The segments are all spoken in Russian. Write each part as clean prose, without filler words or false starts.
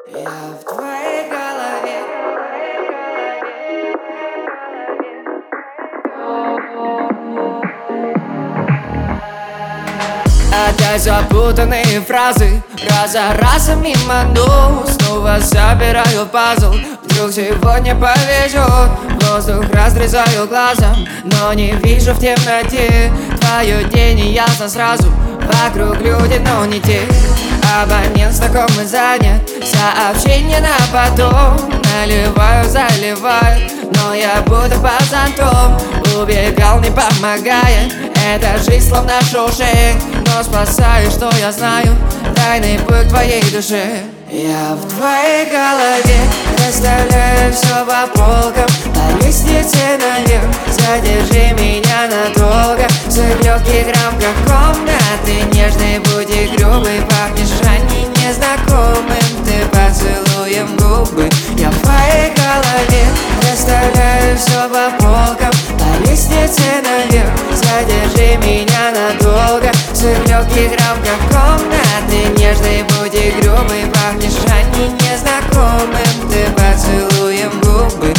Я в твоей голове. Опять запутанные фразы, раз за разом мимо ног. Снова собираю пазл, вдруг сегодня повезет. Воздух разрезаю глазом, но не вижу в темноте. Твое день не ясно сразу, вокруг люди, но не те. Абонент знакомый занят, сообщение на потом. Наливаю, заливаю, но я буду под зонтом. Убегал, не помогает, эта жизнь словно шоушек. Но спасаю, что я знаю, тайный путь твоей душе. Я в твоей голове расставляю все по полкам, по лестнице наверх. Задержи меня надолго, в своих легких рамках комнаты. Нежный, будь и грубый, пахнешь ранее незнакомым. Ты поцелуем губы. Я в твоей голове расставляю все по полкам, по лестнице наверх. Задержи меня надолго, в своих легких рамках комнаты. Нежный, будь и грубый, пахнешь ранее незнакомым. Ты поцелуем губы.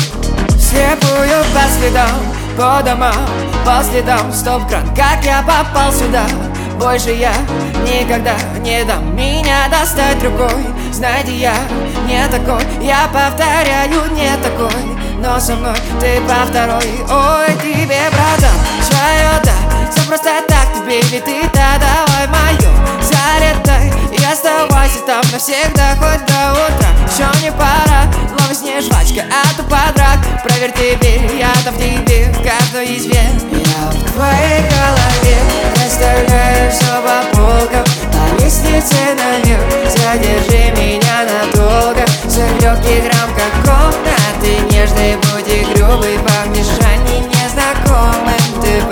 Вслепую по следам, по домам, по следам. Стоп-кран, как я попал сюда? Больше я никогда не дам меня достать рукой. Знаете, я не такой, я повторяю, не такой. Но со мной ты по второй. Ой, тебе, братан, свое да, все просто так тебе, ведь ты-то давай мое. Залетай и оставайся там навсегда, хоть до утра. Еще не пора, но во сне жвачка, а то подрак. Проверь теперь, я-то в тебе, в каждой изве. Я в твоей голове расставляю все по полкам, по лестнице наверх. Задержи меня надолго, в своих легких рамках комнаты. Нежный, будь и грубый, пахнешь ранее незнакомым. Ты